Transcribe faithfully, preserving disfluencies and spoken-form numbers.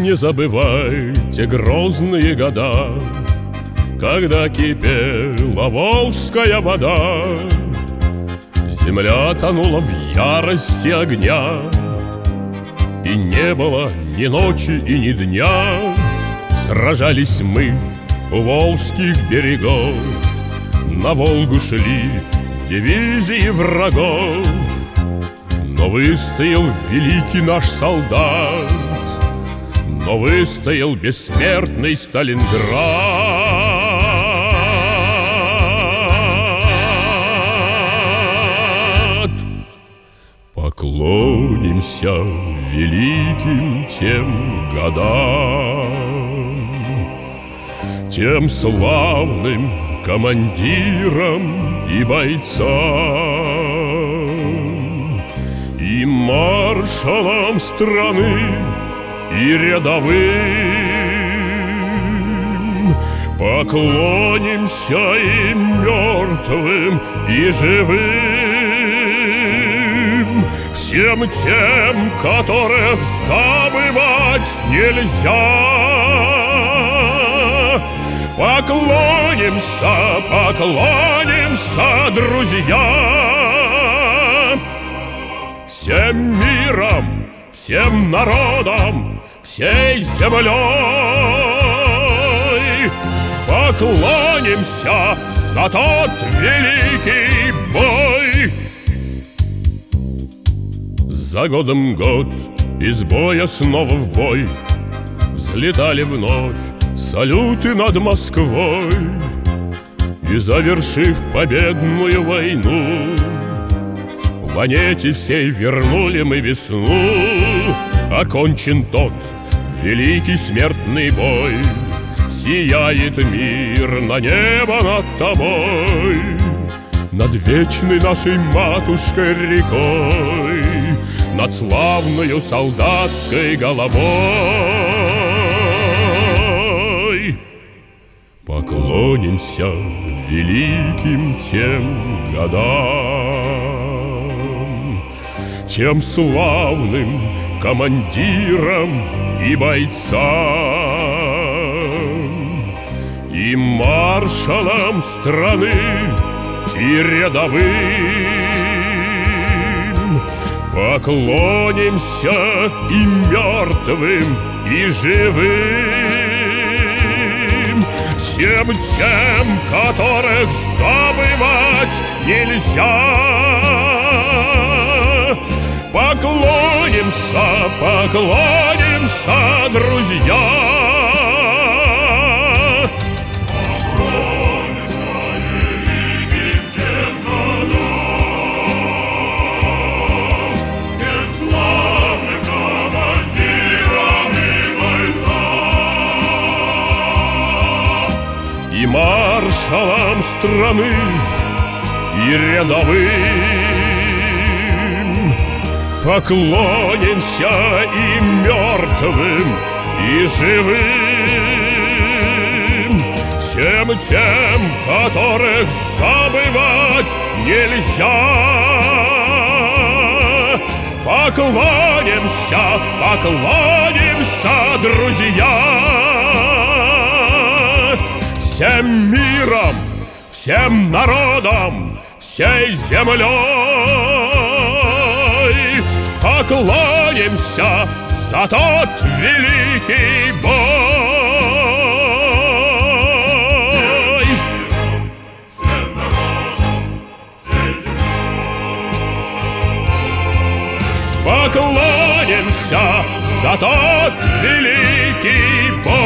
не забывайте грозные года, когда кипела волжская вода. Земля тонула в ярости огня, и не было ни ночи и ни дня. Сражались мы у волжских берегов, на Волгу шли дивизии врагов. Но выстоял великий наш солдат, но выстоял бессмертный Сталинград. Поклонимся великим тем годам, тем славным командирам и бойцам, и маршалам страны, и рядовым. Поклонимся и мертвым, и живым, всем тем, которых забывать нельзя. Поклонимся, поклонимся, друзья, всем миром, всем народом, всей землей. Поклонимся за тот великий бой. За годом год, из боя снова в бой, взлетали вновь салюты над Москвой. И, завершив победную войну, в планете всей вернули мы весну. Окончен тот великий смертный бой, сияет мир на небо над тобой, над вечной нашей матушкой рекой, над славною солдатской головой. Поклонимся великим тем годам, тем славным командирам и бойцам, и маршалам страны, и рядовым. Поклонимся и мертвым, и живым, всем тем, которых забывать нельзя. Поклонимся, поклонимся, друзья. Поклонимся великим тем годам, тем славным командирам и бойцам, И маршалам страны, и рядовым. Поклонимся и мертвым, и живым, всем тем, которых забывать нельзя. Поклонимся, поклонимся, друзья, всем миром, всем народом, всей землей. Поклонимся за тот великий бой. всем народом, всей землей. Поклонимся за тот великий бой.